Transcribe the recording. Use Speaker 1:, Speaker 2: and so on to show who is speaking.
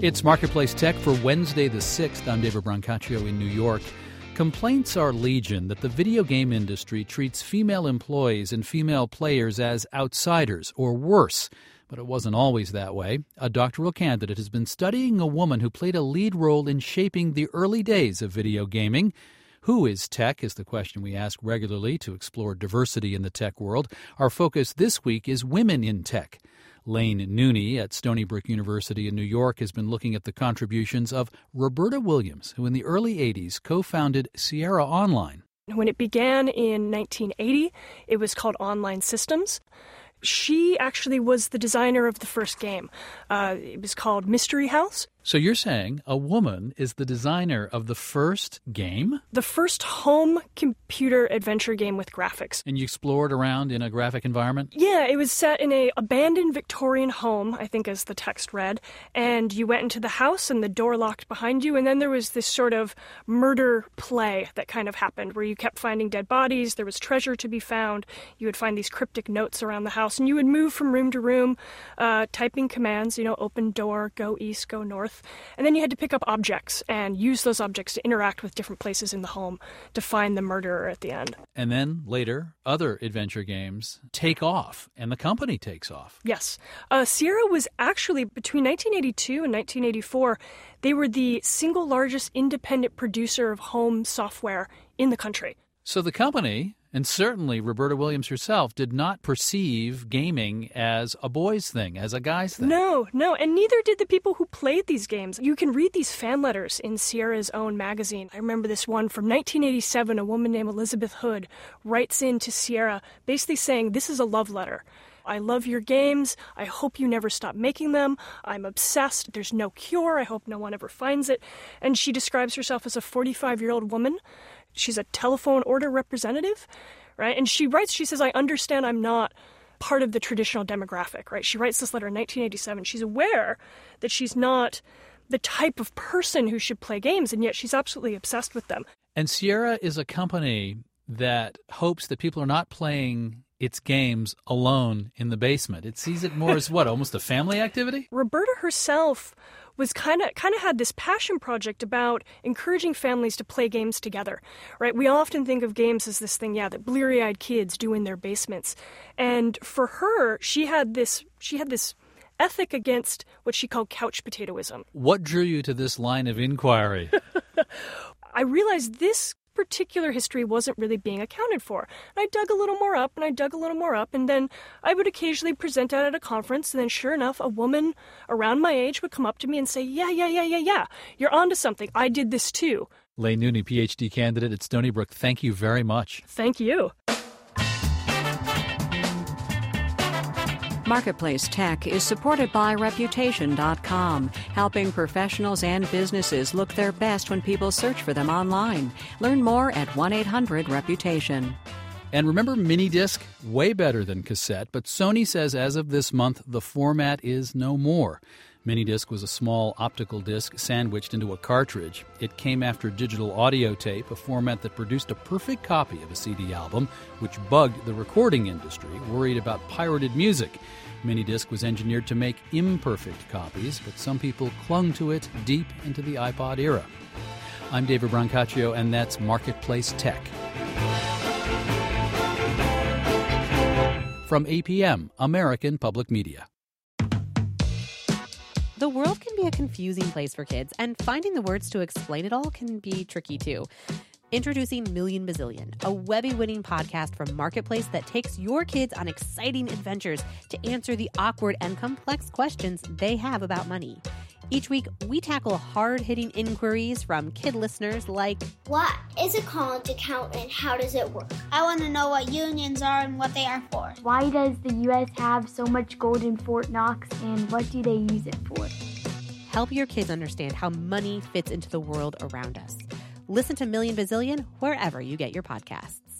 Speaker 1: It's Marketplace Tech for Wednesday the 6th. I'm David Brancaccio in New York. Complaints are legion that the video game industry treats female employees and female players as outsiders or worse. But it wasn't always that way. A doctoral candidate has been studying a woman who played a lead role in shaping the early days of video gaming. Who is tech is the question we ask regularly to explore diversity in the tech world. Our focus this week is women in tech. Lane Nooney at Stony Brook University in New York has been looking at the contributions of Roberta Williams, who in the early 80s co-founded Sierra Online.
Speaker 2: When it began in 1980, it was called Online Systems. She actually was the designer of the first game. It was called Mystery House.
Speaker 1: So you're saying a woman is the designer of the first game?
Speaker 2: The first home computer adventure game with graphics.
Speaker 1: And you explored around in a graphic environment?
Speaker 2: Yeah, it was set in an abandoned Victorian home, I think as the text read. And you went into the house and the door locked behind you. And then there was this sort of murder play that kind of happened where you kept finding dead bodies. There was treasure to be found. You would find these cryptic notes around the house. And you would move from room to room, typing commands, open door, go east, go north. And then you had to pick up objects and use those objects to interact with different places in the home to find the murderer at the end.
Speaker 1: And then later, other adventure games take off, and the company takes off.
Speaker 2: Yes. Sierra was actually, between 1982 and 1984, they were the single largest independent producer of home software in the country.
Speaker 1: So the company, and certainly Roberta Williams herself, did not perceive gaming as a boy's thing, as a guy's thing.
Speaker 2: No, and neither did the people who played these games. You can read these fan letters in Sierra's own magazine. I remember this one from 1987. A woman named Elizabeth Hood writes in to Sierra basically saying, "This is a love letter. I love your games. I hope you never stop making them. I'm obsessed. There's no cure. I hope no one ever finds it." And she describes herself as a 45-year-old woman. She's a telephone order representative, right? And she writes, she says, "I understand I'm not part of the traditional demographic," right? She writes this letter in 1987. She's aware that she's not the type of person who should play games, and yet she's absolutely obsessed with them.
Speaker 1: And Sierra is a company that hopes that people are not playing its games alone in the basement. It sees it more as what, almost a family activity?
Speaker 2: Roberta herself was kind of had this passion project about encouraging families to play games together, right? We often think of games as this thing, that bleary-eyed kids do in their basements. And for her, she had this ethic against what she called couch potatoism.
Speaker 1: What drew you to this line of inquiry?
Speaker 2: I realized this particular history wasn't really being accounted for. And I dug a little more up, and then I would occasionally present out at a conference, and then sure enough, a woman around my age would come up to me and say, yeah, you're onto something. I did this too.
Speaker 1: Lane Nooney, PhD candidate at Stony Brook, thank you very much.
Speaker 2: Thank you.
Speaker 3: Marketplace Tech is supported by Reputation.com, helping professionals and businesses look their best when people search for them online. Learn more at 1-800-REPUTATION.
Speaker 1: And remember Minidisc? Way better than cassette, but Sony says as of this month, the format is no more. Minidisc was a small optical disc sandwiched into a cartridge. It came after digital audio tape, a format that produced a perfect copy of a CD album, which bugged the recording industry, worried about pirated music. Minidisc was engineered to make imperfect copies, but some people clung to it deep into the iPod era. I'm David Brancaccio, and that's Marketplace Tech. From APM, American Public Media.
Speaker 4: The world can be a confusing place for kids, and finding the words to explain it all can be tricky too. Introducing Million Bazillion, a Webby-winning podcast from Marketplace that takes your kids on exciting adventures to answer the awkward and complex questions they have about money. Each week, we tackle hard-hitting inquiries from kid listeners like,
Speaker 5: what is a college account and how does it work? I want to know what unions are and what they are for.
Speaker 6: Why does the U.S. have so much gold in Fort Knox, and what do they use it for?
Speaker 4: Help your kids understand how money fits into the world around us. Listen to Million Bazillion wherever you get your podcasts.